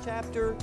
Chapter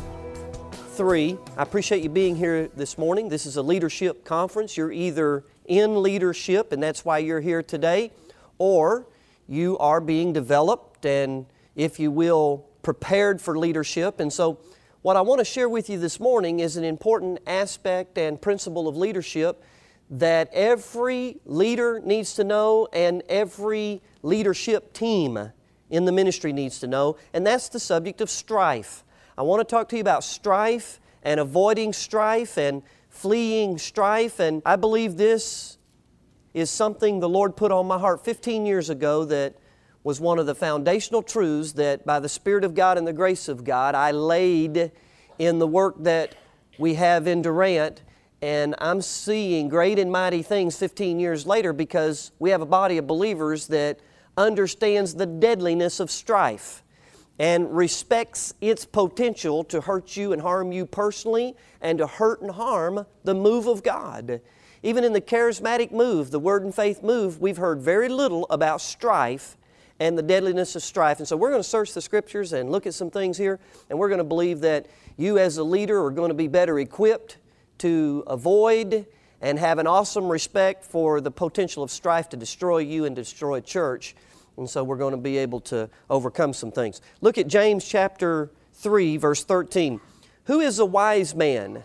3. I appreciate you being here this morning. This is a leadership conference. You're either in leadership, and that's why you're here today, or you are being developed and, if you will, prepared for leadership. And so what I want to share with you this morning is an important aspect and principle of leadership that every leader needs to know and every leadership team in the ministry needs to know, and that's the subject of strife. I want to talk to you about strife and avoiding strife and fleeing strife, and I believe this is something the Lord put on my heart 15 years ago that was one of the foundational truths that by the Spirit of God and the grace of God I laid in the work that we have in Durant, and I'm seeing great and mighty things 15 years later because we have a body of believers that understands the deadliness of strife and respects its potential to hurt you and harm you personally and to hurt and harm the move of God. Even in the charismatic move, the Word and Faith move, we've heard very little about strife and the deadliness of strife. And so we're going to search the Scriptures and look at some things here, and we're going to believe that you as a leader are going to be better equipped to avoid and have an awesome respect for the potential of strife to destroy you and destroy a church. And so we're going to be able to overcome some things. Look at James chapter 3, verse 13. Who is a wise man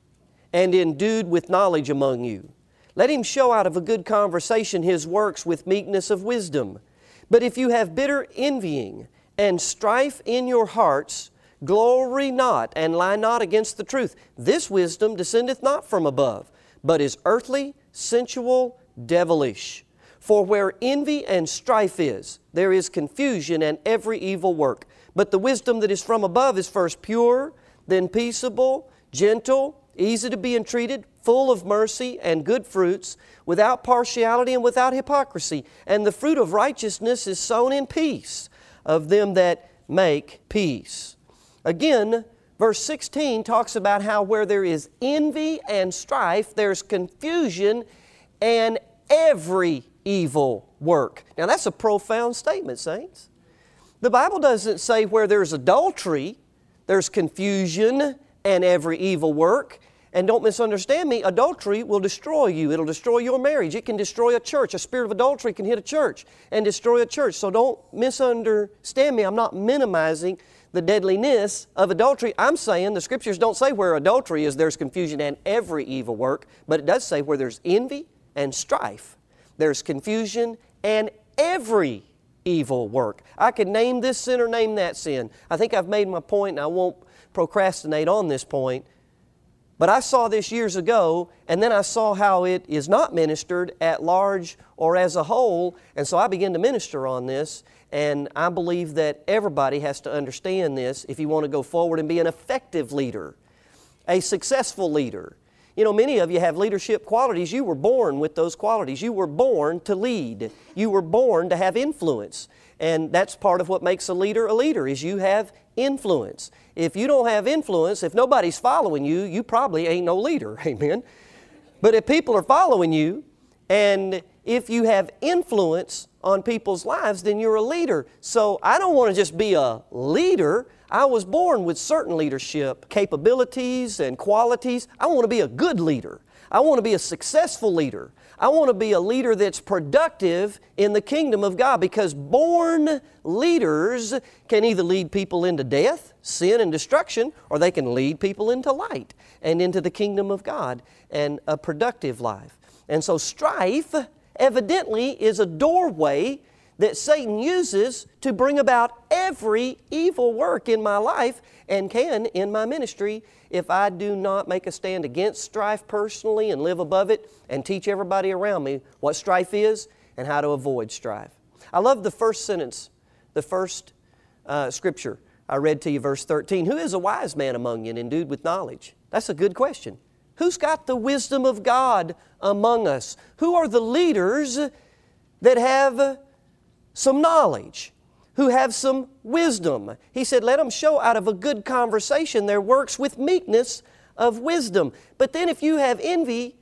and endued with knowledge among you? Let him show out of a good conversation his works with meekness of wisdom. But if you have bitter envying and strife in your hearts, glory not and lie not against the truth. This wisdom descendeth not from above, but is earthly, sensual, devilish. For where envy and strife is, there is confusion and every evil work. But the wisdom that is from above is first pure, then peaceable, gentle, easy to be entreated, full of mercy and good fruits, without partiality and without hypocrisy. And the fruit of righteousness is sown in peace of them that make peace. Again, verse 16 talks about how where there is envy and strife, there's confusion and every evil work. Now that's a profound statement, saints. The Bible doesn't say where there's adultery, there's confusion and every evil work. And don't misunderstand me, adultery will destroy you. It'll destroy your marriage. It can destroy a church. A spirit of adultery can hit a church and destroy a church. So don't misunderstand me. I'm not minimizing the deadliness of adultery. I'm saying the Scriptures don't say where adultery is, there's confusion and every evil work, but it does say where there's envy and strife, there's confusion and every evil work. I could name this sin or name that sin. I think I've made my point and I won't procrastinate on this point. But I saw this years ago, and then I saw how it is not ministered at large or as a whole, and so I began to minister on this, and I believe that everybody has to understand this if you want to go forward and be an effective leader, a successful leader. You know, many of you have leadership qualities. You were born with those qualities. You were born to lead. You were born to have influence. And that's part of what makes a leader, is you have influence. If you don't have influence, if nobody's following you, you probably ain't no leader, amen? But if people are following you, and if you have influence on people's lives, then you're a leader. So I don't want to just be a leader. I was born with certain leadership capabilities and qualities. I want to be a good leader. I want to be a successful leader. I want to be a leader that's productive in the kingdom of God, because born leaders can either lead people into death, sin, and destruction, or they can lead people into light and into the kingdom of God and a productive life. And so strife evidently is a doorway that Satan uses to bring about every evil work in my life and can in my ministry if I do not make a stand against strife personally and live above it and teach everybody around me what strife is and how to avoid strife. I love the first sentence, the first scripture I read to you, verse 13. Who is a wise man among you and endued with knowledge? That's a good question. Who's got the wisdom of God among us? Who are the leaders that have some knowledge, who have some wisdom? He said, let them show out of a good conversation their works with meekness of wisdom. But then if you have envy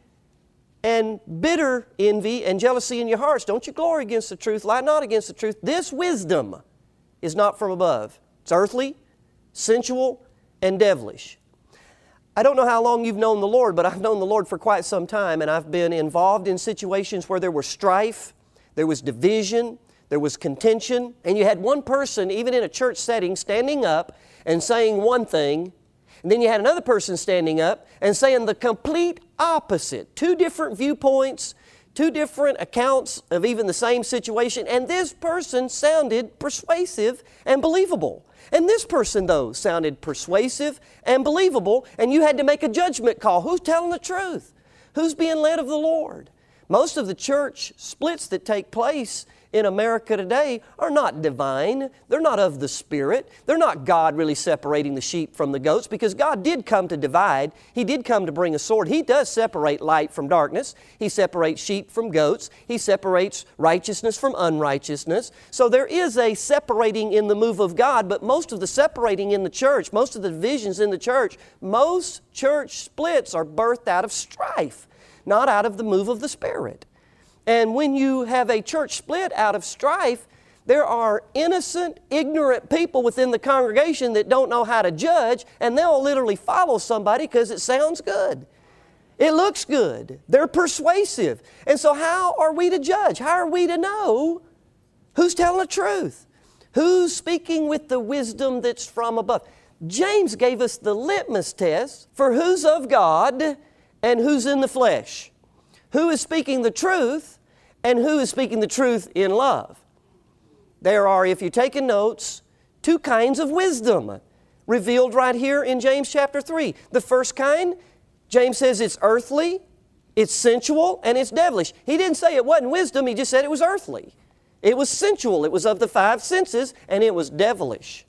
and bitter envy and jealousy in your hearts, don't you glory against the truth, lie not against the truth. This wisdom is not from above. It's earthly, sensual, and devilish. I don't know how long you've known the Lord, but I've known the Lord for quite some time, and I've been involved in situations where there was strife, there was division, there was contention, and you had one person, even in a church setting, standing up and saying one thing, and then you had another person standing up and saying the complete opposite. Two different viewpoints, two different accounts of even the same situation, and this person sounded persuasive and believable. And this person, though, sounded persuasive and believable, and you had to make a judgment call. Who's telling the truth? Who's being led of the Lord? Most of the church splits that take place in America today are not divine. They're not of the Spirit. They're not God really separating the sheep from the goats, because God did come to divide. He did come to bring a sword. He does separate light from darkness. He separates sheep from goats. He separates righteousness from unrighteousness. So there is a separating in the move of God, but most of the separating in the church, most of the divisions in the church, most church splits are birthed out of strife, not out of the move of the Spirit. And when you have a church split out of strife, there are innocent, ignorant people within the congregation that don't know how to judge, and they'll literally follow somebody because it sounds good. It looks good. They're persuasive. And so how are we to judge? How are we to know who's telling the truth? Who's speaking with the wisdom that's from above? James gave us the litmus test for who's of God and who's in the flesh. Who is speaking the truth and who is speaking the truth in love. There are, if you're taking notes, two kinds of wisdom revealed right here in James chapter 3. The first kind, James says it's earthly, it's sensual, and it's devilish. He didn't say it wasn't wisdom, he just said it was earthly. It was sensual, it was of the five senses, and it was devilish.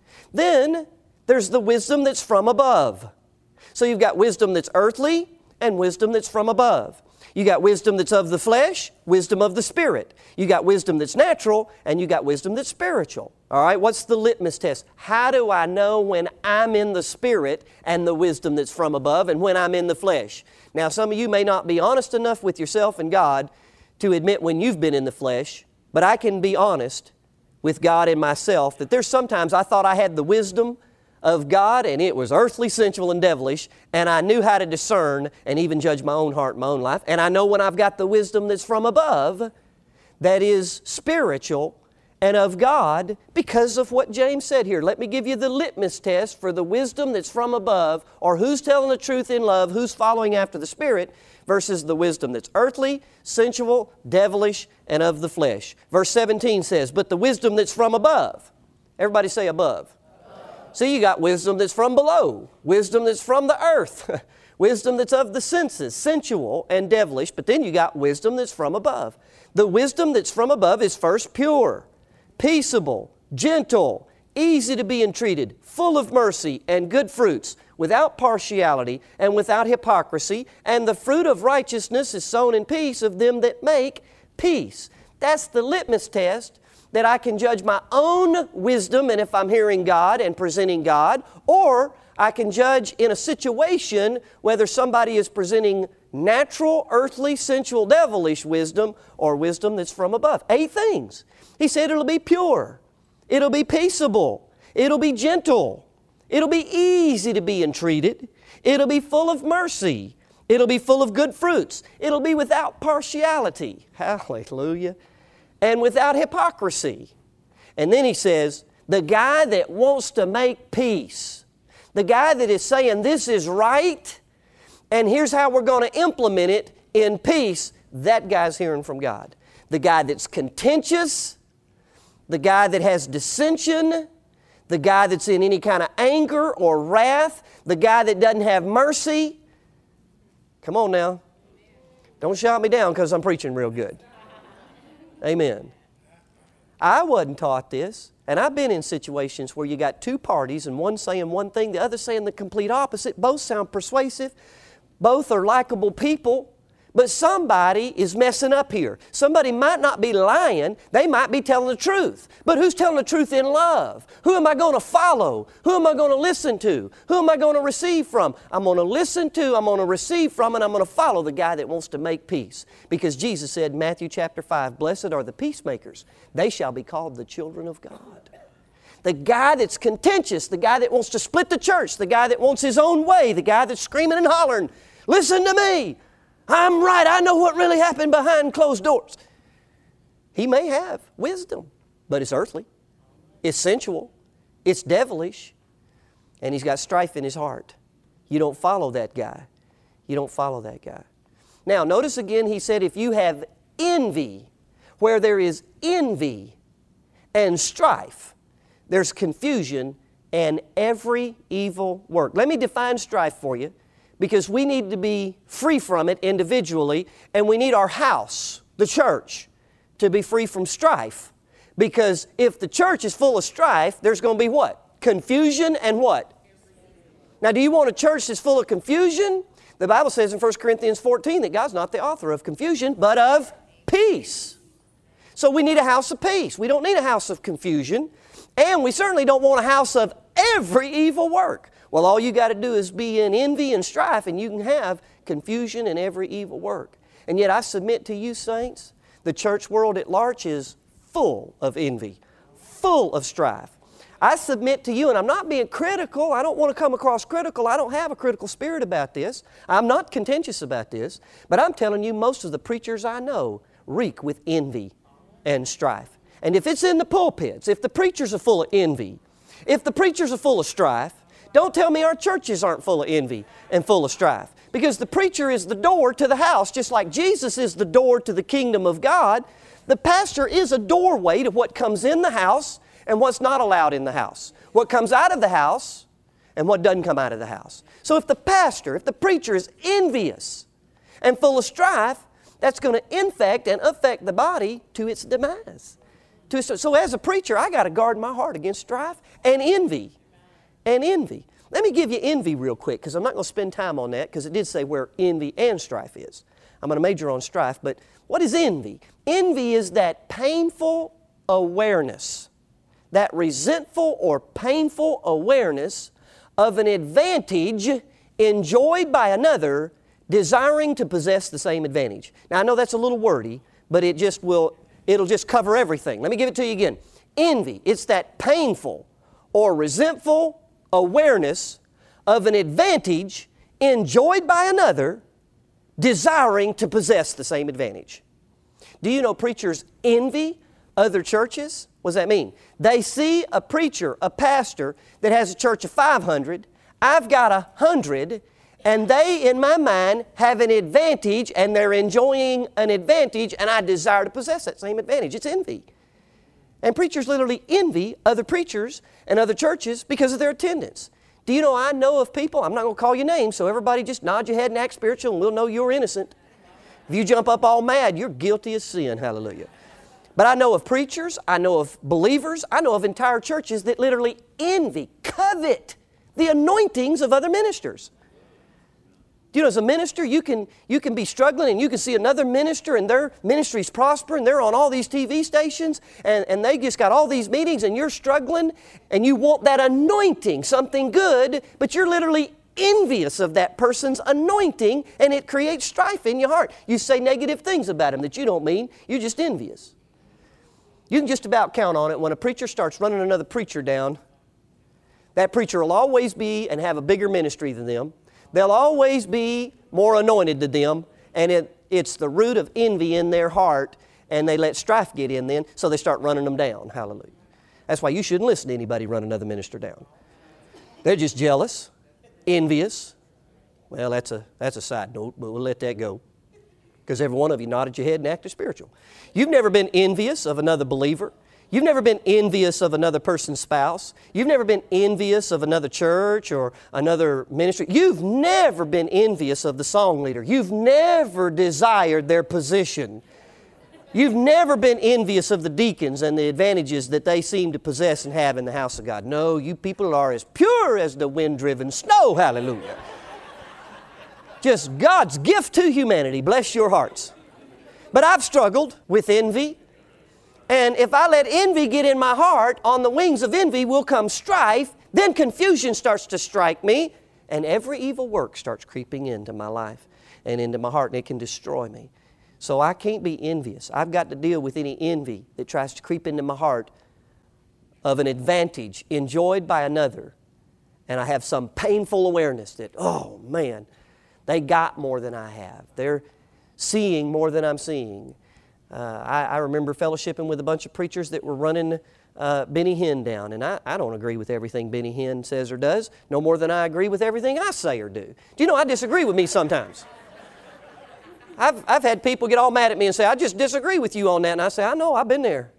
Then there's the wisdom that's from above. So you've got wisdom that's earthly and wisdom that's from above. You got wisdom that's of the flesh, wisdom of the Spirit. You got wisdom that's natural, and you got wisdom that's spiritual. All right, what's the litmus test? How do I know when I'm in the Spirit and the wisdom that's from above and when I'm in the flesh? Now, some of you may not be honest enough with yourself and God to admit when you've been in the flesh, but I can be honest with God and myself that there's sometimes I thought I had the wisdom of God, and it was earthly, sensual, and devilish, and I knew how to discern and even judge my own heart and my own life. And I know when I've got the wisdom that's from above, that is spiritual and of God, because of what James said here. Let me give you the litmus test for the wisdom that's from above, or who's telling the truth in love, who's following after the Spirit, versus the wisdom that's earthly, sensual, devilish, and of the flesh. Verse 17 says, but the wisdom that's from above. Everybody say above. So you got wisdom that's from below, wisdom that's from the earth, wisdom that's of the senses, sensual and devilish, but then you got wisdom that's from above. The wisdom that's from above is first pure, peaceable, gentle, easy to be entreated, full of mercy and good fruits, without partiality and without hypocrisy, and the fruit of righteousness is sown in peace of them that make peace. That's the litmus test that I can judge my own wisdom and if I'm hearing God and presenting God, or I can judge in a situation whether somebody is presenting natural, earthly, sensual, devilish wisdom or wisdom that's from above. 8 things. He said it'll be pure, it'll be peaceable, it'll be gentle, it'll be easy to be entreated, it'll be full of mercy, it'll be full of good fruits, it'll be without partiality. Hallelujah. And without hypocrisy. And then he says, the guy that wants to make peace, the guy that is saying this is right, and here's how we're going to implement it in peace, that guy's hearing from God. The guy that's contentious, the guy that has dissension, the guy that's in any kind of anger or wrath, the guy that doesn't have mercy. Come on now. Don't shout me down because I'm preaching real good. Amen. I wasn't taught this, and I've been in situations where you got two parties and one saying one thing, the other saying the complete opposite. Both sound persuasive. Both are likable people, but somebody is messing up here. Somebody might not be lying. They might be telling the truth. But who's telling the truth in love? Who am I going to follow? Who am I going to listen to? Who am I going to receive from? I'm going to listen to, I'm going to receive from, and I'm going to follow the guy that wants to make peace. Because Jesus said in Matthew chapter 5, blessed are the peacemakers. They shall be called the children of God. The guy that's contentious, the guy that wants to split the church, the guy that wants his own way, the guy that's screaming and hollering, listen to me, I'm right, I know what really happened behind closed doors. He may have wisdom, but it's earthly, it's sensual, it's devilish, and he's got strife in his heart. You don't follow that guy. You don't follow that guy. Now, notice again, he said, if you have envy, where there is envy and strife, there's confusion and every evil work. Let me define strife for you, because we need to be free from it individually, and we need our house, the church, to be free from strife. Because if the church is full of strife, there's going to be what? Confusion and what? Now, do you want a church that's full of confusion? The Bible says in 1 Corinthians 14 that God's not the author of confusion, but of peace. So we need a house of peace. We don't need a house of confusion. And we certainly don't want a house of every evil work. Well, all you got to do is be in envy and strife, and you can have confusion and every evil work. And yet I submit to you, saints, the church world at large is full of envy, full of strife. I submit to you, and I'm not being critical. I don't want to come across critical. I don't have a critical spirit about this. I'm not contentious about this. But I'm telling you, most of the preachers I know reek with envy and strife. And if it's in the pulpits, if the preachers are full of envy, if the preachers are full of strife, don't tell me our churches aren't full of envy and full of strife. Because the preacher is the door to the house, just like Jesus is the door to the kingdom of God. The pastor is a doorway to what comes in the house and what's not allowed in the house. What comes out of the house and what doesn't come out of the house. So if the pastor, if the preacher is envious and full of strife, that's going to infect and affect the body to its demise. So as a preacher, I got to guard my heart against strife and envy. And envy. Let me give you envy real quick, because I'm not going to spend time on that, because it did say where envy and strife is. I'm going to major on strife, but what is envy? Envy is that painful awareness, that resentful or painful awareness of an advantage enjoyed by another desiring to possess the same advantage. Now, I know that's a little wordy, but it'll just cover everything. Let me give it to you again. Envy, it's that painful or resentful awareness of an advantage enjoyed by another desiring to possess the same advantage. Do you know preachers envy other churches? What does that mean? They see a preacher, a pastor that has a church of 500, I've got 100, and they, in my mind, have an advantage, and they're enjoying an advantage, and I desire to possess that same advantage. It's envy. And preachers literally envy other preachers and other churches because of their attendance. Do you know I know of people, I'm not going to call your names, so everybody just nod your head and act spiritual and we'll know you're innocent. If you jump up all mad, you're guilty of sin, hallelujah. But I know of preachers, I know of believers, I know of entire churches that literally envy, covet the anointings of other ministers. Do you know, as a minister, you can be struggling and you can see another minister and their ministry's prospering. They're on all these TV stations and they just got all these meetings and you're struggling and you want that anointing, something good, but you're literally envious of that person's anointing and it creates strife in your heart. You say negative things about him that you don't mean. You're just envious. You can just about count on it when a preacher starts running another preacher down. That preacher will always be and have a bigger ministry than them. They'll always be more anointed than them, and it's the root of envy in their heart, and they let strife get in then, so they start running them down. Hallelujah. That's why you shouldn't listen to anybody run another minister down. They're just jealous, envious. Well, that's a side note, but we'll let that go, because every one of you nodded your head and acted spiritual. You've never been envious of another believer. You've never been envious of another person's spouse. You've never been envious of another church or another ministry. You've never been envious of the song leader. You've never desired their position. You've never been envious of the deacons and the advantages that they seem to possess and have in the house of God. No, you people are as pure as the wind-driven snow. Hallelujah. Just God's gift to humanity. Bless your hearts. But I've struggled with envy. And if I let envy get in my heart, on the wings of envy will come strife, then confusion starts to strike me, and every evil work starts creeping into my life and into my heart, and it can destroy me. So I can't be envious. I've got to deal with any envy that tries to creep into my heart of an advantage enjoyed by another, and I have some painful awareness that, oh man, they got more than I have. They're seeing more than I'm seeing. I remember fellowshipping with a bunch of preachers that were running Benny Hinn down, and I don't agree with everything Benny Hinn says or does, no more than I agree with everything I say or do. Do you know I disagree with me sometimes? I've had people get all mad at me and say, I just disagree with you on that, and I say, I know, I've been there.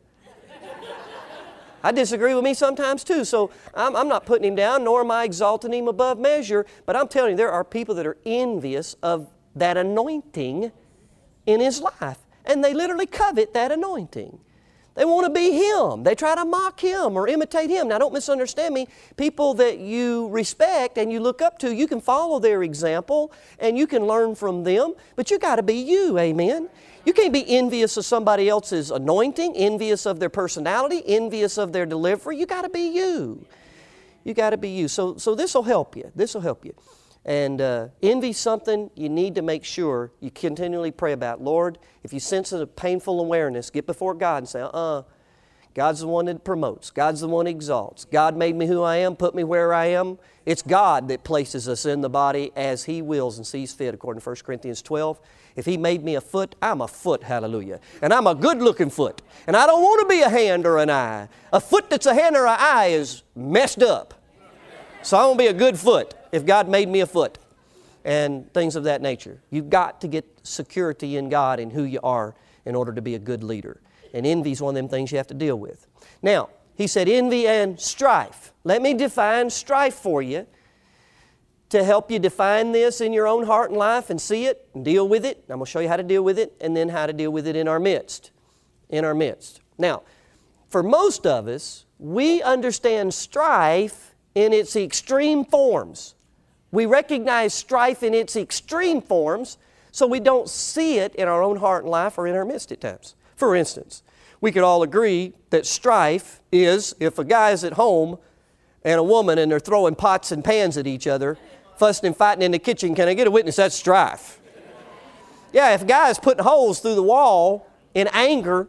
I disagree with me sometimes too, so I'm not putting him down, nor am I exalting him above measure, but I'm telling you, there are people that are envious of that anointing in his life, and they literally covet that anointing. They want to be him. They try to mock him or imitate him. Now, don't misunderstand me. People that you respect and you look up to, you can follow their example and you can learn from them, but you got to be you, amen? You can't be envious of somebody else's anointing, envious of their personality, envious of their delivery. You got to be you. You got to be you. So this will help you. This will help you. And envy something you need to make sure you continually pray about. Lord, if you sense a painful awareness, get before God and say, God's the one that promotes. God's the one that exalts. God made me who I am, put me where I am. It's God that places us in the body as He wills and sees fit, according to 1 Corinthians 12. If He made me a foot, I'm a foot, hallelujah. And I'm a good-looking foot. And I don't want to be a hand or an eye. A foot that's a hand or an eye is messed up. So I want to be a good foot if God made me a foot and things of that nature. You've got to get security in God and who you are in order to be a good leader. And envy is one of them things you have to deal with. Now, he said envy and strife. Let me define strife for you to help you define this in your own heart and life and see it and deal with it. I'm going to show you how to deal with it and then how to deal with it in our midst. In our midst. Now, for most of us, we understand strife in its extreme forms. We recognize strife in its extreme forms, so we don't see it in our own heart and life or in our midst at times. For instance, we could all agree that strife is if a guy is at home and a woman and they're throwing pots and pans at each other, fussing and fighting in the kitchen. Can I get a witness? That's strife. Yeah, if a guy is putting holes through the wall in anger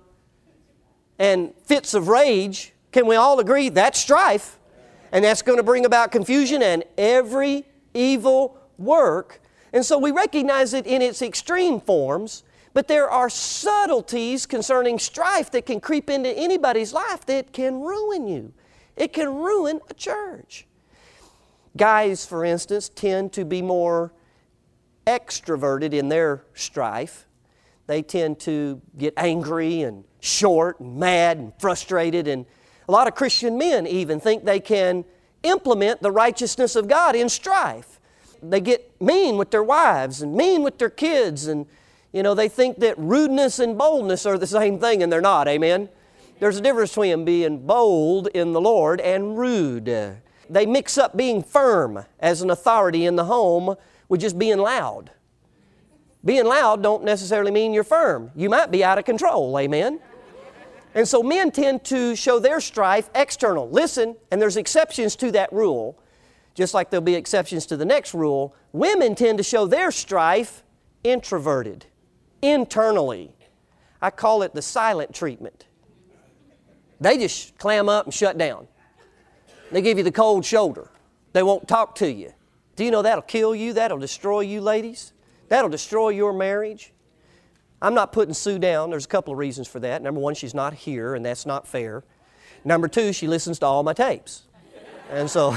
and fits of rage, can we all agree that's strife? And that's going to bring about confusion and every evil work. And so we recognize it in its extreme forms, but there are subtleties concerning strife that can creep into anybody's life that can ruin you. It can ruin a church. Guys, for instance, tend to be more extroverted in their strife. They tend to get angry and short and mad and frustrated, and a lot of Christian men even think they can implement the righteousness of God in strife. They get mean with their wives and mean with their kids, and they think that rudeness and boldness are the same thing, and they're not, amen? There's a difference between being bold in the Lord and rude. They mix up being firm as an authority in the home with just being loud. Being loud don't necessarily mean you're firm. You might be out of control, amen? And so men tend to show their strife external. Listen, and there's exceptions to that rule, just like there'll be exceptions to the next rule. Women tend to show their strife introverted, internally. I call it the silent treatment. They just clam up and shut down. They give you the cold shoulder. They won't talk to you. Do you know that'll kill you? That'll destroy you, ladies. That'll destroy your marriage. I'm not putting Sue down. There's a couple of reasons for that. Number one, she's not here, and that's not fair. Number two, she listens to all my tapes. And so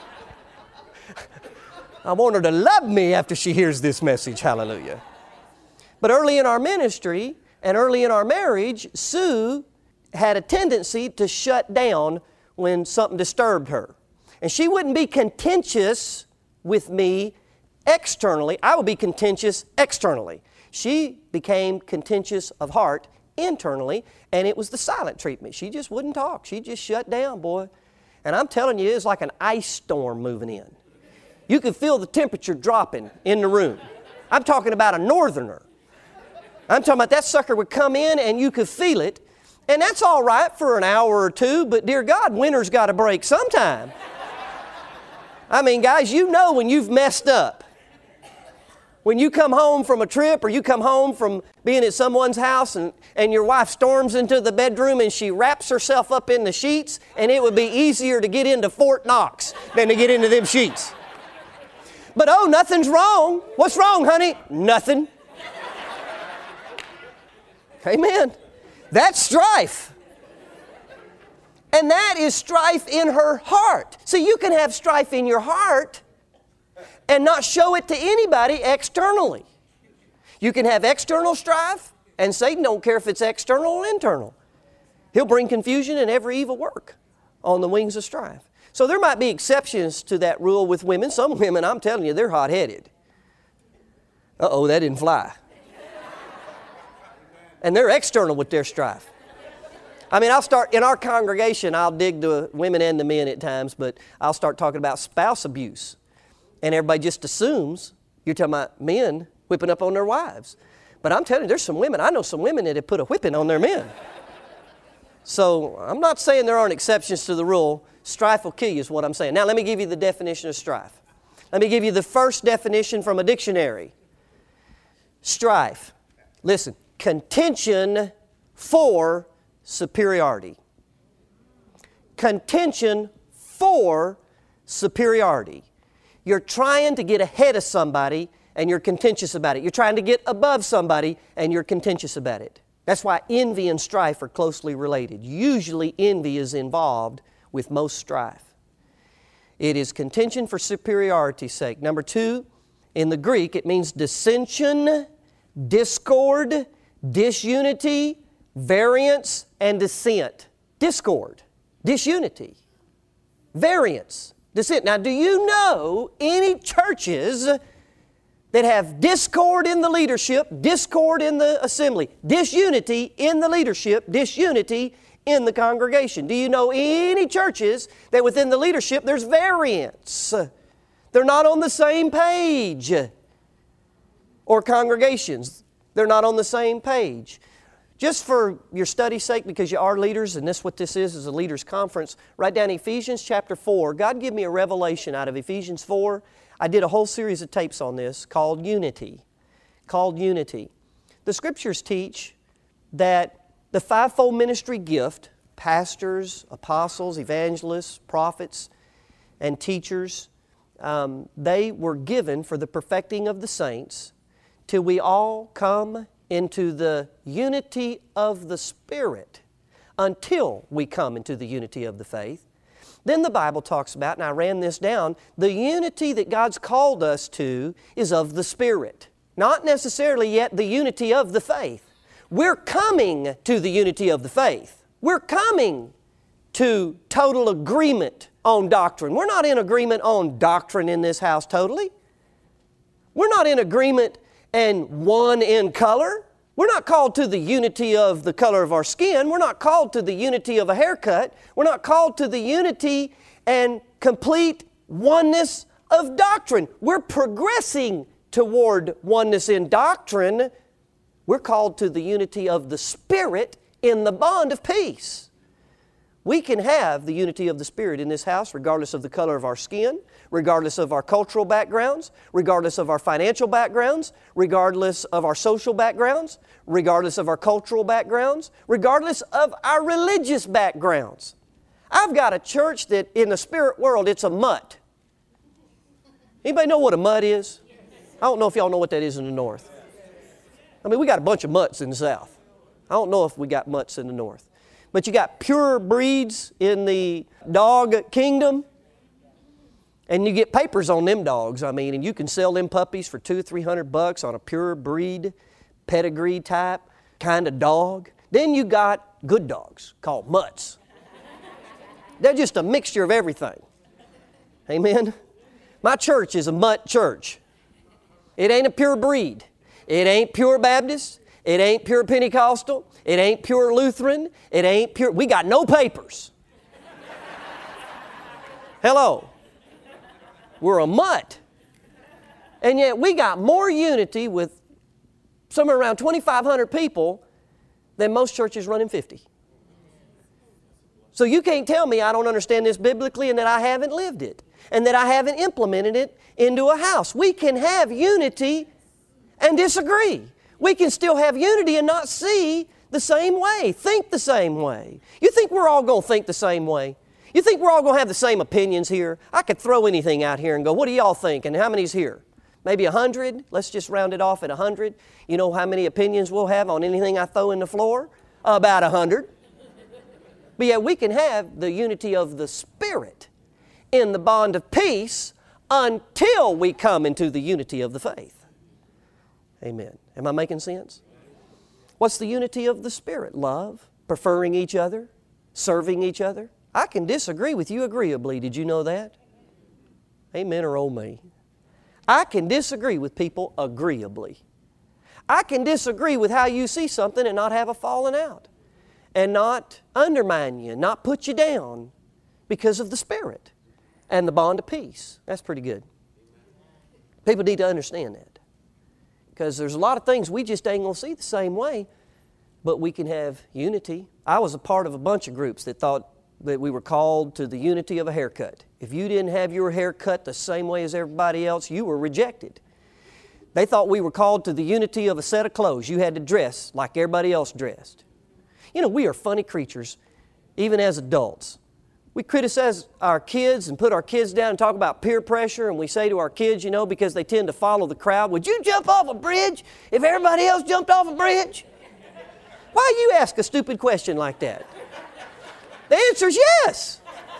I want her to love me after she hears this message. Hallelujah. But early in our ministry and early in our marriage, Sue had a tendency to shut down when something disturbed her. And she wouldn't be contentious with me externally. I would be contentious externally. She became contentious of heart internally, and it was the silent treatment. She just wouldn't talk. She just shut down, boy. And I'm telling you, it was like an ice storm moving in. You could feel the temperature dropping in the room. I'm talking about a northerner. I'm talking about that sucker would come in and you could feel it. And that's all right for an hour or two, but dear God, winter's got to break sometime. I mean, guys, you know when you've messed up. When you come home from a trip or you come home from being at someone's house and your wife storms into the bedroom and she wraps herself up in the sheets, and it would be easier to get into Fort Knox than to get into them sheets. But oh, nothing's wrong. What's wrong, honey? Nothing. Amen. That's strife. And that is strife in her heart. See, you can have strife in your heart and not show it to anybody externally. You can have external strife, and Satan don't care if it's external or internal. He'll bring confusion and every evil work on the wings of strife. So there might be exceptions to that rule with women. Some women, I'm telling you, they're hot-headed. Uh-oh, that didn't fly. And they're external with their strife. I mean, in our congregation, I'll dig the women and the men at times, but I'll start talking about spouse abuse. And everybody just assumes you're talking about men whipping up on their wives. But I'm telling you, there's some women, I know some women that have put a whipping on their men. So I'm not saying there aren't exceptions to the rule. Strife will kill you is what I'm saying. Now let me give you the definition of strife. Let me give you the first definition from a dictionary. Strife. Listen, contention for superiority. Contention for superiority. You're trying to get ahead of somebody and you're contentious about it. You're trying to get above somebody and you're contentious about it. That's why envy and strife are closely related. Usually envy is involved with most strife. It is contention for superiority's sake. Number two, in the Greek, it means dissension, discord, disunity, variance, and dissent. Discord, disunity, variance, dissent. Now, do you know any churches that have discord in the leadership, discord in the assembly, disunity in the leadership, disunity in the congregation? Do you know any churches that within the leadership there's variance? They're not on the same page. Or congregations, they're not on the same page. Just for your study's sake, because you are leaders, and this what this is a leaders' conference, write down Ephesians chapter 4. God gave me a revelation out of Ephesians 4. I did a whole series of tapes on this called Unity. Called Unity. The Scriptures teach that the fivefold ministry gift, pastors, apostles, evangelists, prophets, and teachers, they were given for the perfecting of the saints till we all come into the unity of the Spirit, until we come into the unity of the faith. Then the Bible talks about, and I ran this down, the unity that God's called us to is of the Spirit. Not necessarily yet the unity of the faith. We're coming to the unity of the faith. We're coming to total agreement on doctrine. We're not in agreement on doctrine in this house totally. We're not in agreement and one in color. We're not called to the unity of the color of our skin. We're not called to the unity of a haircut. We're not called to the unity and complete oneness of doctrine. We're progressing toward oneness in doctrine. We're called to the unity of the Spirit in the bond of peace. We can have the unity of the Spirit in this house regardless of the color of our skin, regardless of our cultural backgrounds, regardless of our financial backgrounds, regardless of our social backgrounds, regardless of our cultural backgrounds, regardless of our religious backgrounds. I've got a church that in the spirit world, it's a mutt. Anybody know what a mutt is? I don't know if y'all know what that is in the north. I mean, we got a bunch of mutts in the south. I don't know if we got mutts in the north. But you got pure breeds in the dog kingdom, and you get papers on them dogs. I mean, and you can sell them puppies for $200 or $300 on a pure breed, pedigree type kind of dog. Then you got good dogs called mutts. They're just a mixture of everything. Amen? My church is a mutt church. It ain't a pure breed. It ain't pure Baptist. It ain't pure Pentecostal. It ain't pure Lutheran. It ain't pure. We got no papers. Hello. We're a mutt. And yet we got more unity with somewhere around 2,500 people than most churches running 50. So you can't tell me I don't understand this biblically and that I haven't lived it and that I haven't implemented it into a house. We can have unity and disagree. We can still have unity and not see the same way, think the same way. You think we're all going to think the same way? You think we're all going to have the same opinions here? I could throw anything out here and go, what do y'all think? And how many's here? Maybe 100? Let's just round it off at 100. You know how many opinions we'll have on anything I throw in the floor? About 100. But yet we can have the unity of the Spirit in the bond of peace until we come into the unity of the faith. Amen. Am I making sense? What's the unity of the Spirit? Love, preferring each other, serving each other. I can disagree with you agreeably. Did you know that? Amen or oh me. I can disagree with people agreeably. I can disagree with how you see something and not have a falling out and not undermine you, not put you down because of the Spirit and the bond of peace. That's pretty good. People need to understand that. Because there's a lot of things we just ain't going to see the same way, but we can have unity. I was a part of a bunch of groups that thought that we were called to the unity of a haircut. If you didn't have your hair cut the same way as everybody else, you were rejected. They thought we were called to the unity of a set of clothes. You had to dress like everybody else dressed. You know, we are funny creatures, even as adults. We criticize our kids and put our kids down and talk about peer pressure, and we say to our kids, you know, because they tend to follow the crowd, would you jump off a bridge if everybody else jumped off a bridge? Why you ask a stupid question like that? The answer is yes.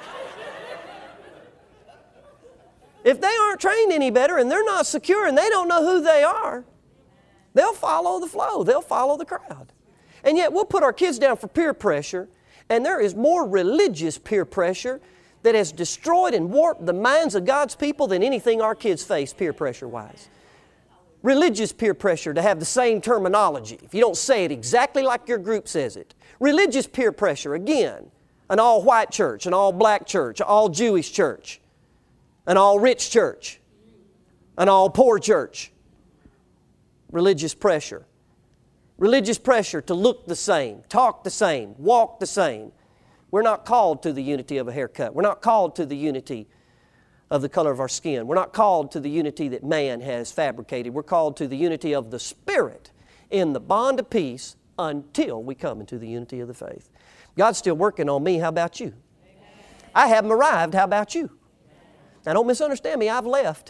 If they aren't trained any better and they're not secure and they don't know who they are, they'll follow the flow. They'll follow the crowd. And yet we'll put our kids down for peer pressure, and there is more religious peer pressure that has destroyed and warped the minds of God's people than anything our kids face peer pressure-wise. Religious peer pressure, to have the same terminology, if you don't say it exactly like your group says it. Religious peer pressure, again, an all-white church, an all-black church, an all-Jewish church, an all-rich church, an all-poor church. Religious pressure. Religious pressure to look the same, talk the same, walk the same. We're not called to the unity of a haircut. We're not called to the unity of the color of our skin. We're not called to the unity that man has fabricated. We're called to the unity of the Spirit in the bond of peace until we come into the unity of the faith. God's still working on me. How about you? I haven't arrived. How about you? Now don't misunderstand me. I've left.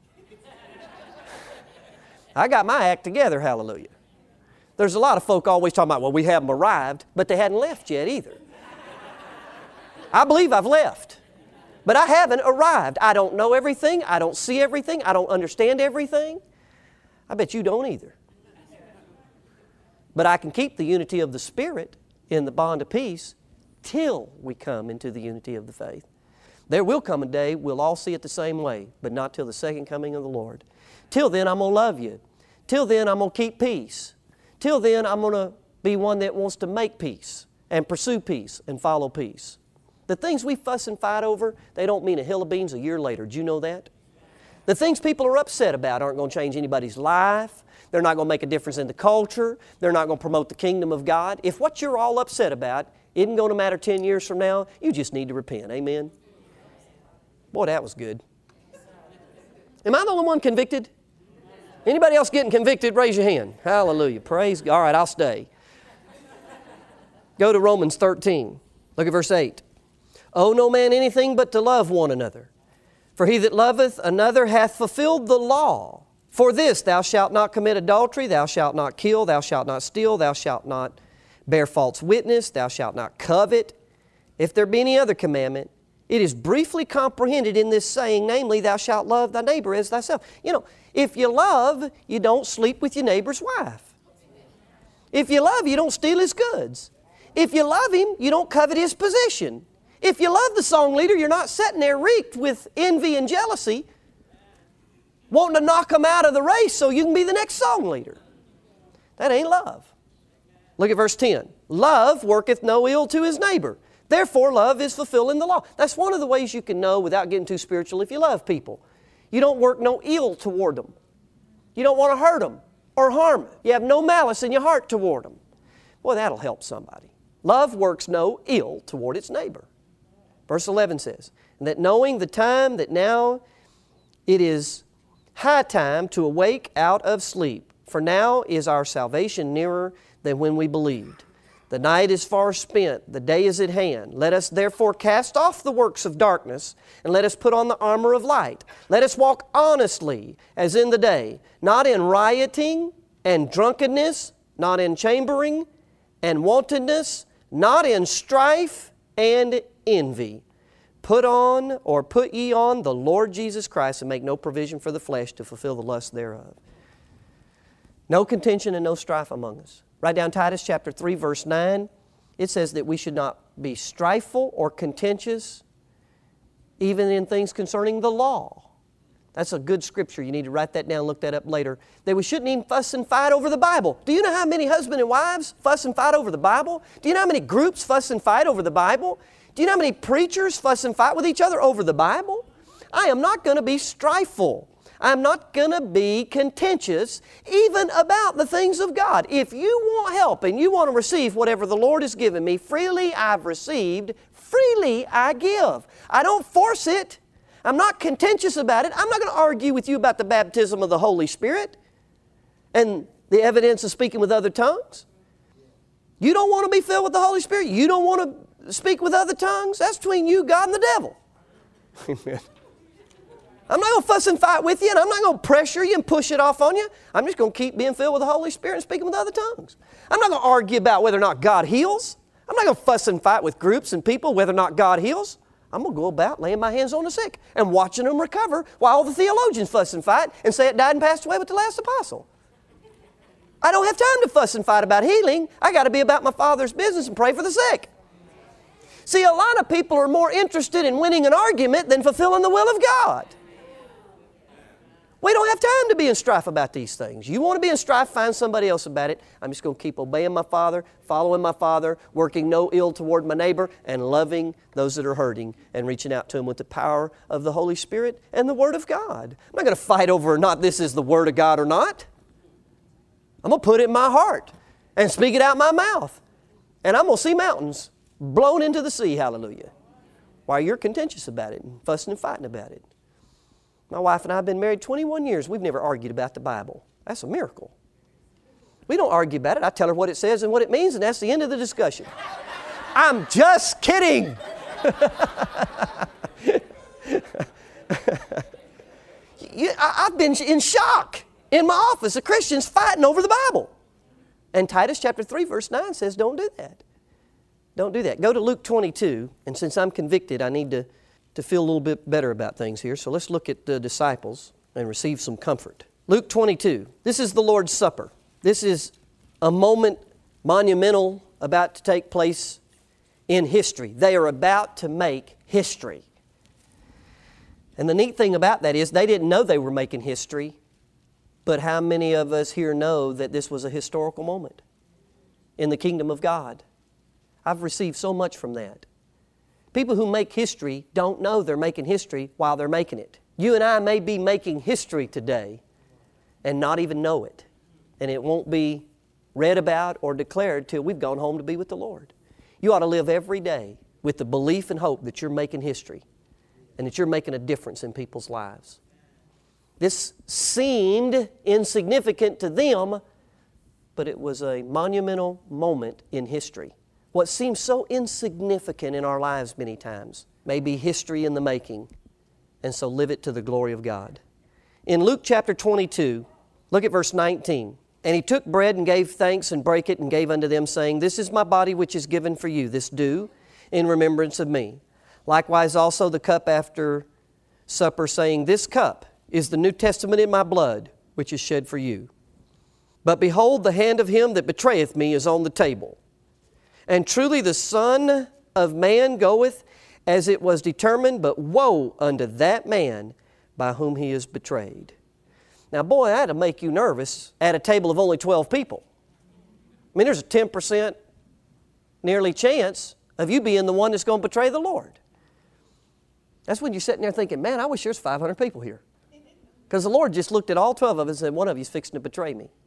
I got my act together. Hallelujah. There's a lot of folk always talking about, well, we haven't arrived, but they hadn't left yet either. I believe I've left, but I haven't arrived. I don't know everything. I don't see everything. I don't understand everything. I bet you don't either. But I can keep the unity of the Spirit in the bond of peace till we come into the unity of the faith. There will come a day we'll all see it the same way, but not till the second coming of the Lord. Till then, I'm going to love you. Till then, I'm going to keep peace. Till then, I'm going to be one that wants to make peace and pursue peace and follow peace. The things we fuss and fight over, they don't mean a hill of beans a year later. Do you know that? The things people are upset about aren't going to change anybody's life. They're not going to make a difference in the culture. They're not going to promote the kingdom of God. If what you're all upset about isn't going to matter 10 years from now, you just need to repent. Amen? Boy, that was good. Am I the only one convicted? Anybody else getting convicted? Raise your hand. Hallelujah. Praise God. All right, I'll stay. Go to Romans 13. Look at verse 8. Owe no man anything but to love one another. For he that loveth another hath fulfilled the law. For this, thou shalt not commit adultery, thou shalt not kill, thou shalt not steal, thou shalt not bear false witness, thou shalt not covet. If there be any other commandment, it is briefly comprehended in this saying, namely, thou shalt love thy neighbor as thyself. You know, if you love, you don't sleep with your neighbor's wife. If you love, you don't steal his goods. If you love him, you don't covet his position. If you love the song leader, you're not sitting there reeked with envy and jealousy, wanting to knock him out of the race so you can be the next song leader. That ain't love. Look at verse 10. Love worketh no ill to his neighbor. Therefore, love is fulfilling the law. That's one of the ways you can know without getting too spiritual if you love people. You don't work no ill toward them. You don't want to hurt them or harm them. You have no malice in your heart toward them. Boy, that'll help somebody. Love works no ill toward its neighbor. Verse 11 says, and that knowing the time that now it is high time to awake out of sleep, For now is our salvation nearer than when we believed. The night is far spent, the day is at hand. Let us therefore cast off the works of darkness, and let us put on the armor of light. Let us walk honestly as in the day, not in rioting and drunkenness, not in chambering and wantonness, not in strife and envy. Put ye on the Lord Jesus Christ, and make no provision for the flesh to fulfill the lust thereof. No contention and no strife among us. Write down Titus chapter 3, verse 9. It says that we should not be strifeful or contentious, even in things concerning the law. That's a good scripture. You need to write that down, look that up later. That we shouldn't even fuss and fight over the Bible. Do you know how many husband and wives fuss and fight over the Bible? Do you know how many groups fuss and fight over the Bible? Do you know how many preachers fuss and fight with each other over the Bible? I am not going to be strifeful. I'm not going to be contentious even about the things of God. If you want help and you want to receive whatever the Lord has given me, freely I've received, freely I give. I don't force it. I'm not contentious about it. I'm not going to argue with you about the baptism of the Holy Spirit and the evidence of speaking with other tongues. You don't want to be filled with the Holy Spirit? You don't want to speak with other tongues? That's between you, God, and the devil. Amen. I'm not going to fuss and fight with you, and I'm not going to pressure you and push it off on you. I'm just going to keep being filled with the Holy Spirit and speaking with other tongues. I'm not going to argue about whether or not God heals. I'm not going to fuss and fight with groups and people whether or not God heals. I'm going to go about laying my hands on the sick and watching them recover while all the theologians fuss and fight and say it died and passed away with the last apostle. I don't have time to fuss and fight about healing. I got to be about my Father's business and pray for the sick. See, a lot of people are more interested in winning an argument than fulfilling the will of God. We don't have time to be in strife about these things. You want to be in strife, find somebody else about it. I'm just going to keep obeying my Father, following my Father, working no ill toward my neighbor, and loving those that are hurting and reaching out to them with the power of the Holy Spirit and the Word of God. I'm not going to fight over or not this is the Word of God or not. I'm going to put it in my heart and speak it out my mouth. And I'm going to see mountains blown into the sea, hallelujah. While you're contentious about it and fussing and fighting about it. My wife and I have been married 21 years. We've never argued about the Bible. That's a miracle. We don't argue about it. I tell her what it says and what it means, and that's the end of the discussion. I'm just kidding. I've been in shock in my office of Christians fighting over the Bible. And Titus chapter 3 verse 9 says don't do that. Don't do that. Go to Luke 22, and since I'm convicted, I need to feel a little bit better about things here. So let's look at the disciples and receive some comfort. Luke 22. This is the Lord's Supper. This is a moment monumental about to take place in history. They are about to make history. And the neat thing about that is they didn't know they were making history, but how many of us here know that this was a historical moment in the kingdom of God? I've received so much from that. People who make history don't know they're making history while they're making it. You and I may be making history today and not even know it. And it won't be read about or declared till we've gone home to be with the Lord. You ought to live every day with the belief and hope that you're making history and that you're making a difference in people's lives. This seemed insignificant to them, but it was a monumental moment in history. What seems so insignificant in our lives many times may be history in the making, and so live it to the glory of God. In Luke chapter 22, look at verse 19. And he took bread and gave thanks and brake it and gave unto them, saying, This is my body which is given for you. This do in remembrance of me. Likewise also the cup after supper, saying, This cup is the New Testament in my blood, which is shed for you. But behold, the hand of him that betrayeth me is on the table. And truly the Son of Man goeth as it was determined, but woe unto that man by whom he is betrayed. Now, boy, that'll make you nervous at a table of only 12 people. I mean, there's a 10% nearly chance of you being the one that's going to betray the Lord. That's when you're sitting there thinking, man, I wish there's 500 people here. Because the Lord just looked at all 12 of us and said, one of you is fixing to betray me.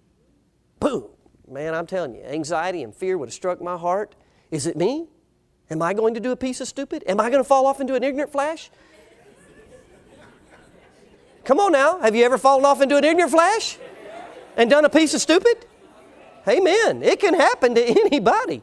Boom. Man, I'm telling you, anxiety and fear would have struck my heart. Is it me? Am I going to do a piece of stupid? Am I going to fall off into an ignorant flash? Come on now. Have you ever fallen off into an ignorant flash? and done a piece of stupid? Amen. It can happen to anybody.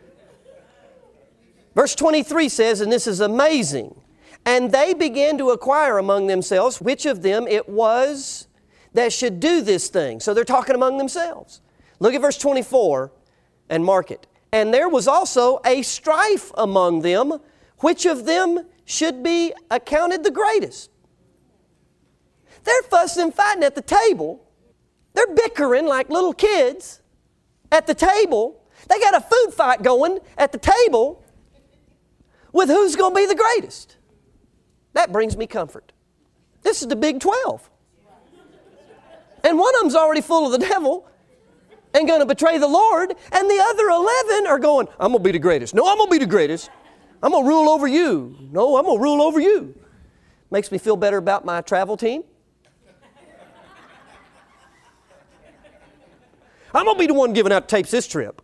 Verse 23 says, and this is amazing, and they began to inquire among themselves which of them it was that should do this thing. So they're talking among themselves. Look at verse 24 and mark it. And there was also a strife among them, which of them should be accounted the greatest. They're fussing and fighting at the table. They're bickering like little kids at the table. They got a food fight going at the table with who's going to be the greatest. That brings me comfort. This is the Big 12. And one of them's already full of the devil and going to betray the Lord, and the other 11 are going, I'm going to be the greatest. No, I'm going to be the greatest. I'm going to rule over you. No, I'm going to rule over you. Makes me feel better about my travel team. I'm going to be the one giving out tapes this trip.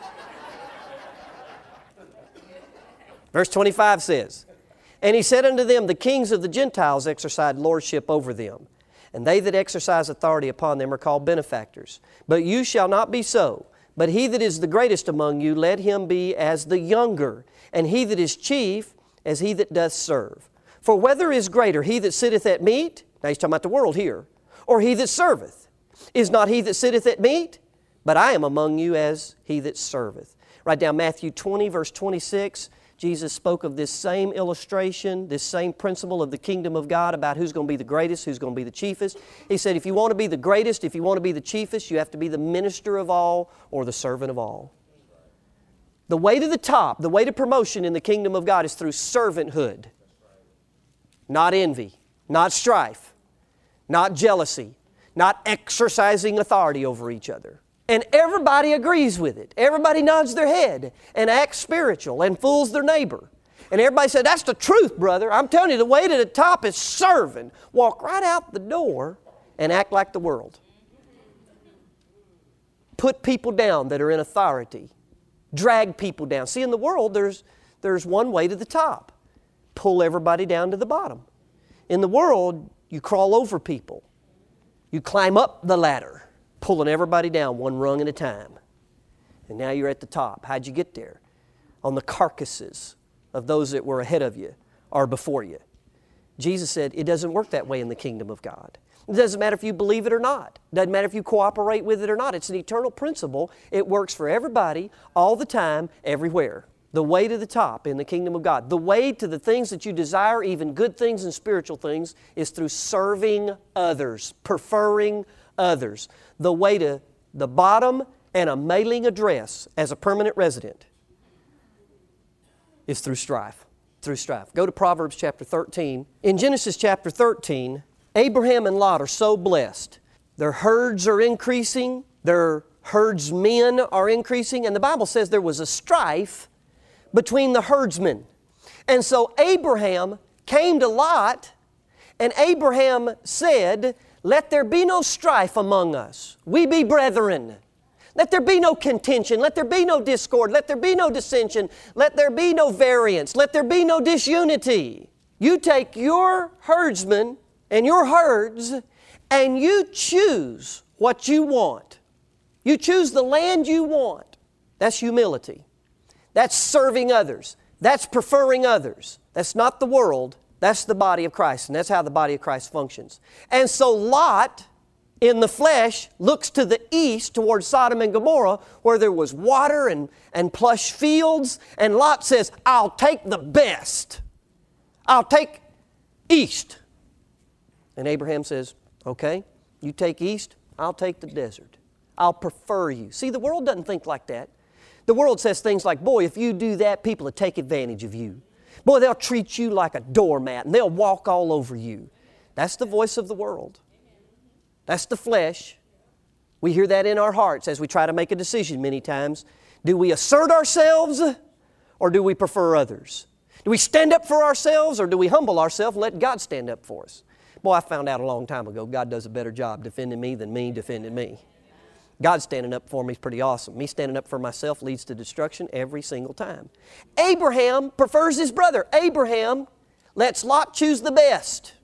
Verse 25 says, and he said unto them, the kings of the Gentiles exercise lordship over them, and they that exercise authority upon them are called benefactors. But you shall not be so. But he that is the greatest among you, let him be as the younger, and he that is chief as he that doth serve. For whether is greater, he that sitteth at meat, now he's talking about the world here, or he that serveth? Is not he that sitteth at meat? But I am among you as he that serveth. Write down Matthew 20, verse 26. Jesus spoke of this same illustration, this same principle of the kingdom of God about who's going to be the greatest, who's going to be the chiefest. He said, if you want to be the greatest, if you want to be the chiefest, you have to be the minister of all or the servant of all. The way to the top, the way to promotion in the kingdom of God is through servanthood. Not envy, not strife, not jealousy, not exercising authority over each other. And everybody agrees with it. Everybody nods their head and acts spiritual and fools their neighbor. And everybody said, that's the truth, brother. I'm telling you, the way to the top is serving. Walk right out the door and act like the world. Put people down that are in authority. Drag people down. See, in the world, there's one way to the top. Pull everybody down to the bottom. In the world, you crawl over people. You climb up the ladder, pulling everybody down one rung at a time. And now you're at the top. How'd you get there? On the carcasses of those that were ahead of you or before you. Jesus said, it doesn't work that way in the kingdom of God. It doesn't matter if you believe it or not. It doesn't matter if you cooperate with it or not. It's an eternal principle. It works for everybody, all the time, everywhere. The way to the top in the kingdom of God. The way to the things that you desire, even good things and spiritual things, is through serving others, preferring others. The way to the bottom and a mailing address as a permanent resident is through strife. Through strife. Go to Proverbs chapter 13. In Genesis chapter 13, Abraham and Lot are so blessed. Their herds are increasing. Their herdsmen are increasing. And the Bible says there was a strife between the herdsmen. And so Abraham came to Lot, and Abraham said, let there be no strife among us. We be brethren. Let there be no contention. Let there be no discord. Let there be no dissension. Let there be no variance. Let there be no disunity. You take your herdsmen and your herds and you choose what you want. You choose the land you want. That's humility. That's serving others. That's preferring others. That's not the world. That's the body of Christ, and that's how the body of Christ functions. And so Lot, in the flesh, looks to the east towards Sodom and Gomorrah, where there was water and plush fields, and Lot says, I'll take the best. I'll take east. And Abraham says, okay, you take east, I'll take the desert. I'll prefer you. See, the world doesn't think like that. The world says things like, boy, if you do that, people will take advantage of you. Boy, they'll treat you like a doormat and they'll walk all over you. That's the voice of the world. That's the flesh. We hear that in our hearts as we try to make a decision many times. Do we assert ourselves or do we prefer others? Do we stand up for ourselves or do we humble ourselves and let God stand up for us? Boy, I found out a long time ago God does a better job defending me than me defending me. God standing up for me is pretty awesome. Me standing up for myself leads to destruction every single time. Abraham prefers his brother. Abraham lets Lot choose the best.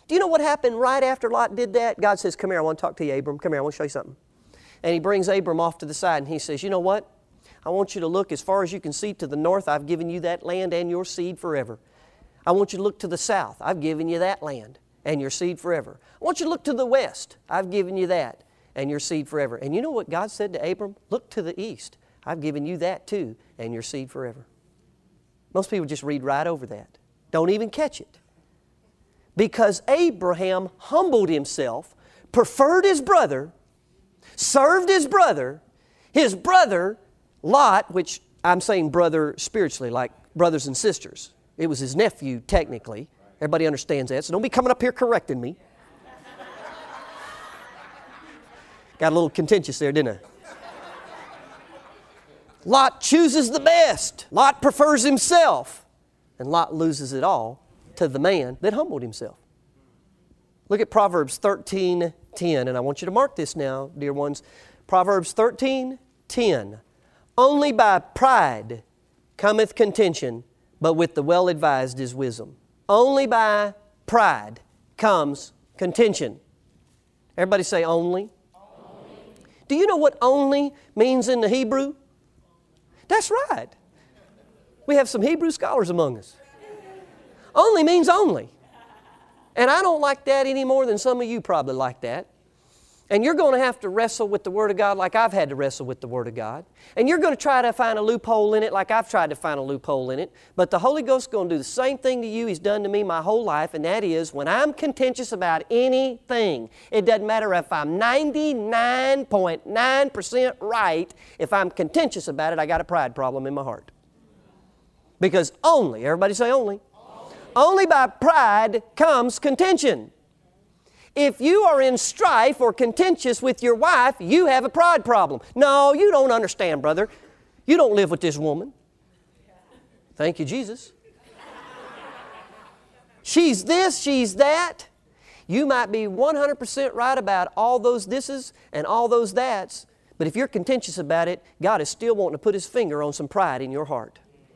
Do you know what happened right after Lot did that? God says, come here, I want to talk to you, Abram. Come here, I want to show you something. And He brings Abram off to the side and He says, you know what? I want you to look as far as you can see to the north. I've given you that land and your seed forever. I want you to look to the south. I've given you that land and your seed forever. I want you to look to the west. I've given you that and your seed forever. And you know what God said to Abram? Look to the east. I've given you that too and your seed forever. Most people just read right over that. Don't even catch it. Because Abraham humbled himself, preferred his brother, served his brother Lot, which I'm saying brother spiritually, like brothers and sisters. It was his nephew, technically. Everybody understands that, so don't be coming up here correcting me. Got a little contentious there, didn't I? Lot chooses the best. Lot prefers himself. And Lot loses it all to the man that humbled himself. Look at Proverbs 13:10, and I want you to mark this now, dear ones. Proverbs 13:10. Only by pride cometh contention, but with the well-advised is wisdom. Only by pride comes contention. Everybody say only. Only. Do you know what only means in the Hebrew? That's right. We have some Hebrew scholars among us. Only means only. And I don't like that any more than some of you probably like that. And you're going to have to wrestle with the Word of God like I've had to wrestle with the Word of God. And you're going to try to find a loophole in it like I've tried to find a loophole in it. But the Holy Ghost is going to do the same thing to you He's done to me my whole life, and that is when I'm contentious about anything, it doesn't matter if I'm 99.9% right, if I'm contentious about it, I got a pride problem in my heart. Because only, everybody say only. Only by pride comes contention. If you are in strife or contentious with your wife, you have a pride problem. No, you don't understand, brother. You don't live with this woman. Thank you, Jesus. She's this, she's that. You might be 100% right about all those thises and all those that's, but if you're contentious about it, God is still wanting to put His finger on some pride in your heart.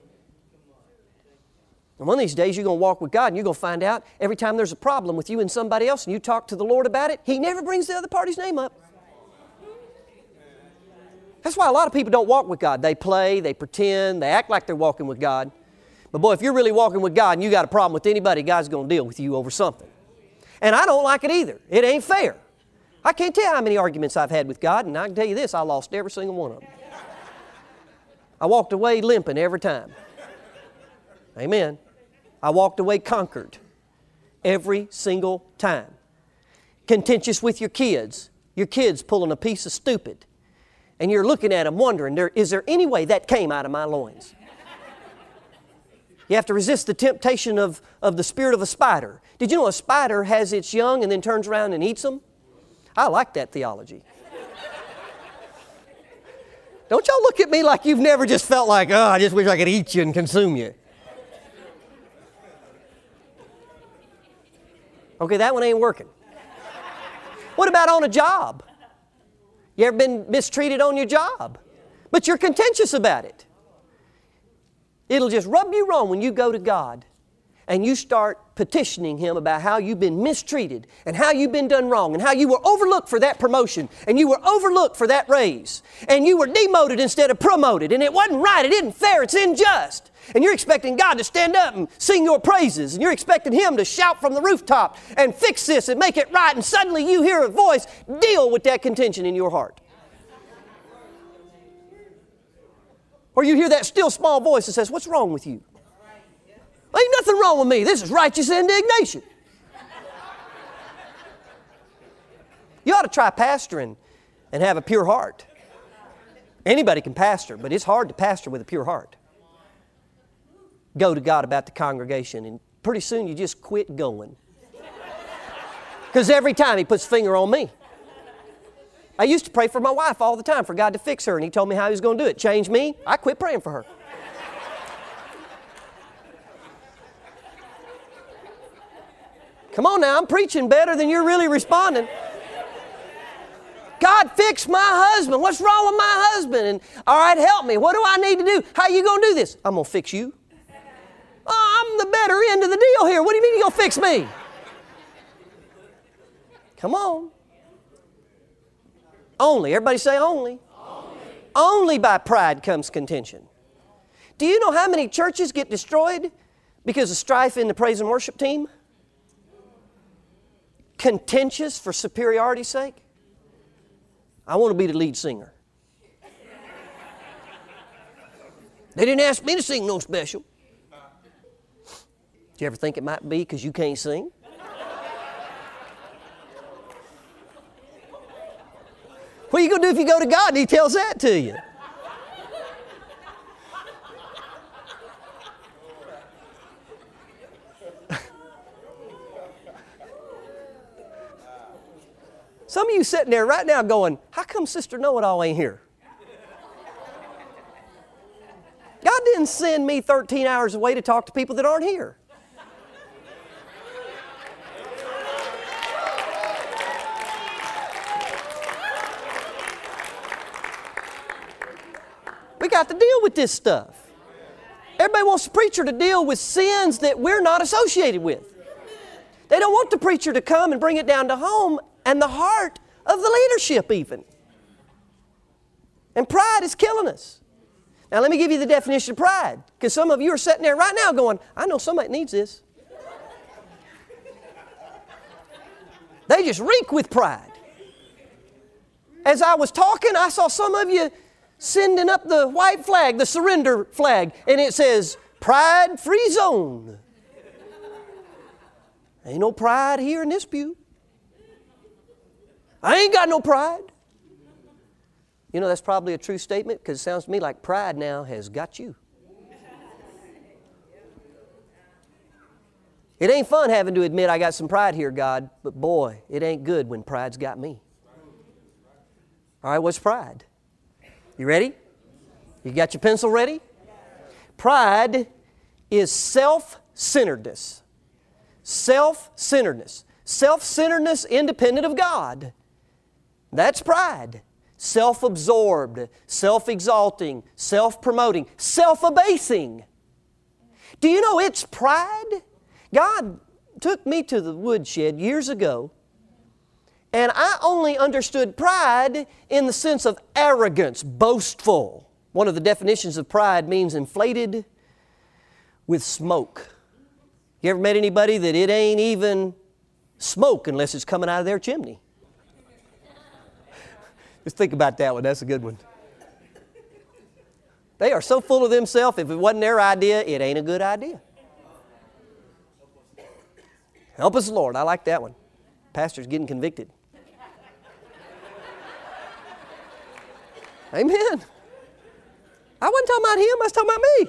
And one of these days you're going to walk with God and you're going to find out every time there's a problem with you and somebody else and you talk to the Lord about it, He never brings the other party's name up. That's why a lot of people don't walk with God. They play, they pretend, they act like they're walking with God. But boy, if you're really walking with God and you got a problem with anybody, God's going to deal with you over something. And I don't like it either. It ain't fair. I can't tell you how many arguments I've had with God, and I can tell you this, I lost every single one of them. I walked away limping every time. Amen. I walked away conquered every single time. Contentious with your kids pulling a piece of stupid, and you're looking at them wondering, is there any way that came out of my loins? You have to resist the temptation of the spirit of a spider. Did you know a spider has its young and then turns around and eats them? I like that theology. Don't y'all look at me like you've never just felt like, oh, I just wish I could eat you and consume you. Okay, that one ain't working. What about on a job? You ever been mistreated on your job? But you're contentious about it. It'll just rub you wrong when you go to God and you start petitioning Him about how you've been mistreated and how you've been done wrong and how you were overlooked for that promotion and you were overlooked for that raise and you were demoted instead of promoted and it wasn't right, it isn't fair, it's unjust. And you're expecting God to stand up and sing your praises. And you're expecting Him to shout from the rooftop and fix this and make it right. And suddenly you hear a voice deal with that contention in your heart. Or you hear that still small voice that says, what's wrong with you? Ain't nothing wrong with me. This is righteous indignation. You ought to try pastoring and have a pure heart. Anybody can pastor, but it's hard to pastor with a pure heart. Go to God about the congregation, and pretty soon you just quit going. Because every time He puts a finger on me. I used to pray for my wife all the time for God to fix her, and He told me how He was going to do it. Change me, I quit praying for her. Come on now, I'm preaching better than you're really responding. God, fix my husband. What's wrong with my husband? And all right, help me. What do I need to do? How you going to do this? I'm going to fix you. Oh, I'm the better end of the deal here. What do you mean you're going to fix me? Come on. Only. Everybody say only. Only by pride comes contention. Do you know how many churches get destroyed because of strife in the praise and worship team? Contentious for superiority's sake? I want to be the lead singer. They didn't ask me to sing no special. Do you ever think it might be because you can't sing? What are you going to do if you go to God and He tells that to you? Some of you sitting there right now going, how come Sister Know-It-All ain't here? God didn't send me 13 hours away to talk to people that aren't here. We got to deal with this stuff. Everybody wants the preacher to deal with sins that we're not associated with. They don't want the preacher to come and bring it down to home and the heart of the leadership even. And pride is killing us. Now let me give you the definition of pride, because some of you are sitting there right now going, I know somebody needs this. They just reek with pride. As I was talking, I saw some of you sending up the white flag, the surrender flag, and it says, pride-free zone. Ain't no pride here in this pew. I ain't got no pride. You know, that's probably a true statement, because it sounds to me like pride now has got you. It ain't fun having to admit I got some pride here, God, but boy, it ain't good when pride's got me. All right, what's pride? You ready? You got your pencil ready? Pride is self-centeredness. Self-centeredness. Self-centeredness independent of God. That's pride. Self-absorbed, self-exalting, self-promoting, self-abasing. Do you know it's pride? God took me to the woodshed years ago, and I only understood pride in the sense of arrogance, boastful. One of the definitions of pride means inflated with smoke. You ever met anybody that it ain't even smoke unless it's coming out of their chimney? Just think about that one. That's a good one. They are so full of themselves, if it wasn't their idea, it ain't a good idea. Help us, Lord. I like that one. Pastor's getting convicted. Amen. I wasn't talking about him. I was talking about me.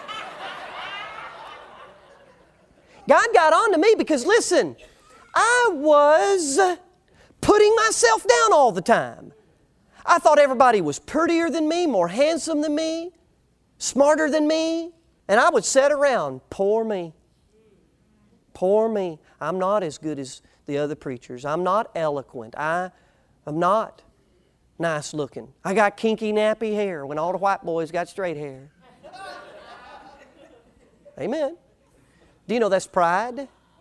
God got on to me because, listen, I was putting myself down all the time. I thought everybody was prettier than me, more handsome than me, smarter than me, and I would sit around, poor me. Poor me. I'm not as good as the other preachers. I'm not eloquent. I'm not nice looking. I got kinky, nappy hair when all the white boys got straight hair. Amen. Do you know that's pride?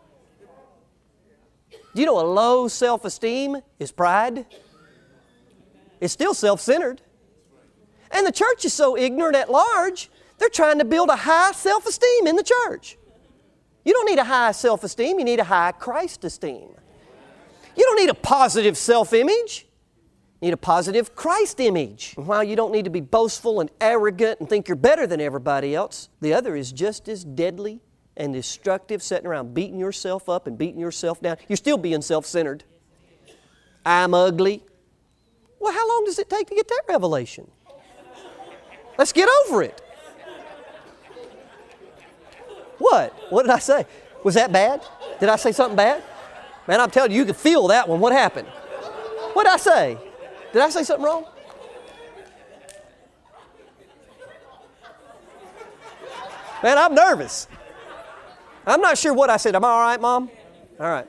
Do you know a low self-esteem is pride? It's still self-centered. And the church is so ignorant at large, they're trying to build a high self-esteem in the church. You don't need a high self-esteem, you need a high Christ esteem. You don't need a positive self-image. You need a positive Christ image. And while you don't need to be boastful and arrogant and think you're better than everybody else, the other is just as deadly and destructive, sitting around beating yourself up and beating yourself down. You're still being self-centered. I'm ugly. Well, how long does it take to get that revelation? Let's get over it. What? What did I say? Was that bad? Did I say something bad? Man, I'm telling you, you could feel that one. What happened? What did I say? Did I say something wrong? Man, I'm nervous. I'm not sure what I said. Am I all right, Mom? All right.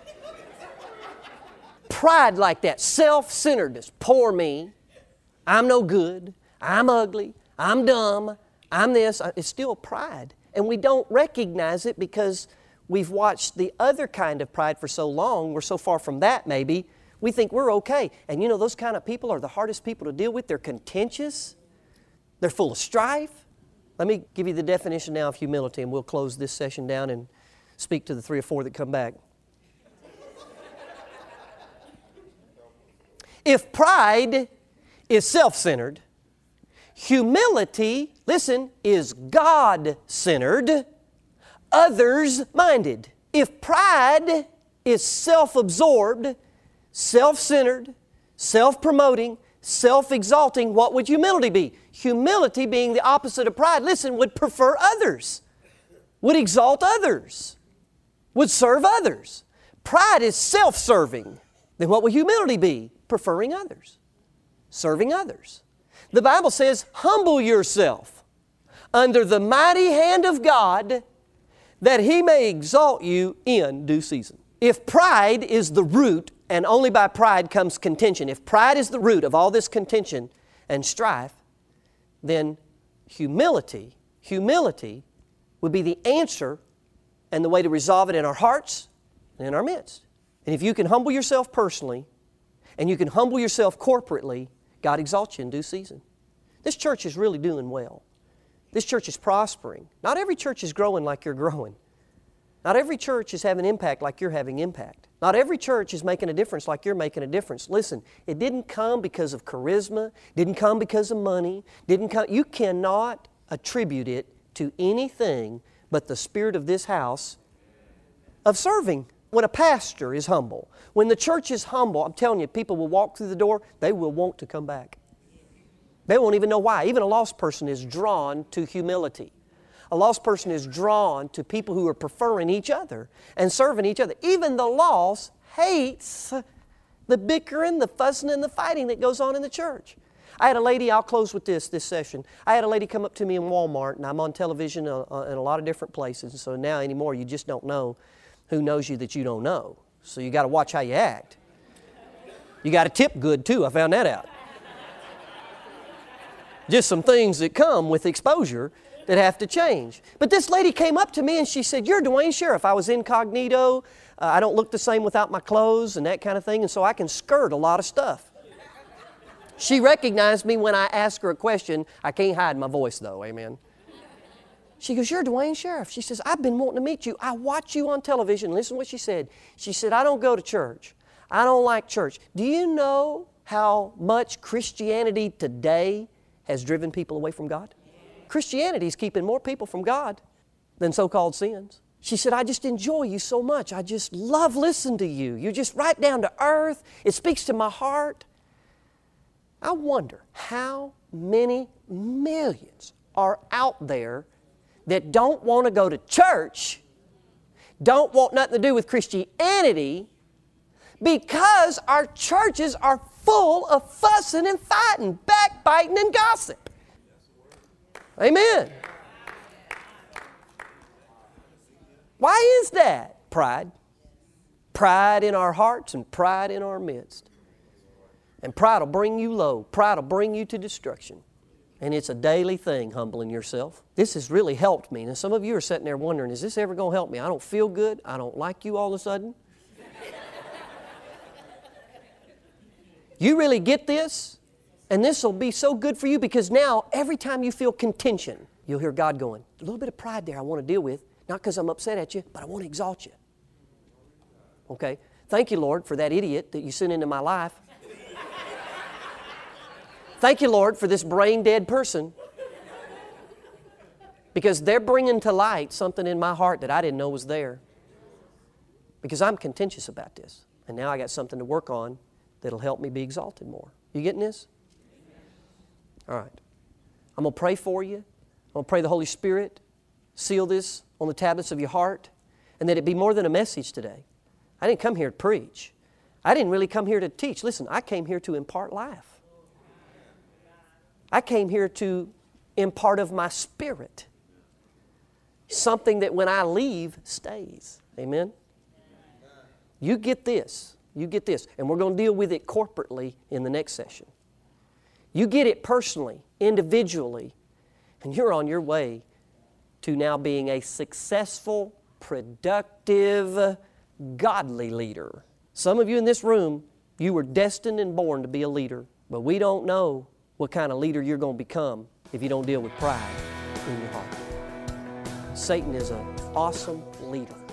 Pride like that, self-centeredness, poor me, I'm no good, I'm ugly, I'm dumb, I'm this, it's still pride. And we don't recognize it because we've watched the other kind of pride for so long, we're so far from that maybe, we think we're okay. And you know, those kind of people are the hardest people to deal with. They're contentious. They're full of strife. Let me give you the definition now of humility, and we'll close this session down and speak to the 3 or 4 that come back. If pride is self-centered, humility, listen, is God-centered, others-minded. If pride is self-absorbed, self-centered, self-promoting, self-exalting, what would humility be? Humility, being the opposite of pride, listen, would prefer others, would exalt others, would serve others. Pride is self-serving. Then what would humility be? Preferring others, serving others. The Bible says, humble yourself under the mighty hand of God, that He may exalt you in due season. If pride is the root, and only by pride comes contention, if pride is the root of all this contention and strife, then humility would be the answer and the way to resolve it in our hearts and in our midst. And if you can humble yourself personally, and you can humble yourself corporately, God exalts you in due season. This church is really doing well. This church is prospering. Not every church is growing like you're growing. Not every church is having impact like you're having impact. Not every church is making a difference like you're making a difference. Listen, it didn't come because of charisma, didn't come because of money, you cannot attribute it to anything but the spirit of this house of serving. When a pastor is humble, when the church is humble, I'm telling you, people will walk through the door, they will want to come back. They won't even know why. Even a lost person is drawn to humility. A lost person is drawn to people who are preferring each other and serving each other. Even the lost hates the bickering, the fussing, and the fighting that goes on in the church. I had a lady, I'll close with this session. I had a lady come up to me in Walmart, and I'm on television in a lot of different places, and so now anymore you just don't know who knows you that you don't know. So you got to watch how you act. You got to tip good too, I found that out. Just some things that come with exposure that have to change. But this lady came up to me and she said, "You're Dwayne Sheriff." I was incognito. I don't look the same without my clothes and that kind of thing, and so I can skirt a lot of stuff. She recognized me when I asked her a question. I can't hide my voice though, amen. She goes, "You're Dwayne Sheriff." She says, "I've been wanting to meet you. I watch you on television." Listen to what she said. She said, "I don't go to church. I don't like church. Do you know how much Christianity today has driven people away from God? Christianity is keeping more people from God than so-called sins." She said, "I just enjoy you so much. I just love listening to you. You're just right down to earth. It speaks to my heart." I wonder how many millions are out there that don't want to go to church, don't want nothing to do with Christianity, because our churches are full of fussing and fighting, backbiting and gossip. Amen. Why is that? Pride. Pride in our hearts and pride in our midst. And pride will bring you low. Pride will bring you to destruction. And it's a daily thing, humbling yourself. This has really helped me. And some of you are sitting there wondering, is this ever going to help me? I don't feel good. I don't like you all of a sudden. You really get this? And this will be so good for you, because now every time you feel contention, you'll hear God going, "A little bit of pride there I want to deal with. Not because I'm upset at you, but I want to exalt you." Okay? Thank you, Lord, for that idiot that you sent into my life. Thank you, Lord, for this brain-dead person, because they're bringing to light something in my heart that I didn't know was there, because I'm contentious about this. And now I got something to work on that'll help me be exalted more. You getting this? All right. I'm going to pray for you. I'm going to pray the Holy Spirit seal this on the tablets of your heart, and that it be more than a message today. I didn't come here to preach. I didn't really come here to teach. Listen, I came here to impart life. I came here to impart of my spirit. Something that when I leave stays. Amen? You get this. You get this. And we're going to deal with it corporately in the next session. You get it personally, individually, and you're on your way to now being a successful, productive, godly leader. Some of you in this room, you were destined and born to be a leader, but we don't know what kind of leader you're going to become if you don't deal with pride in your heart. Satan is an awesome leader.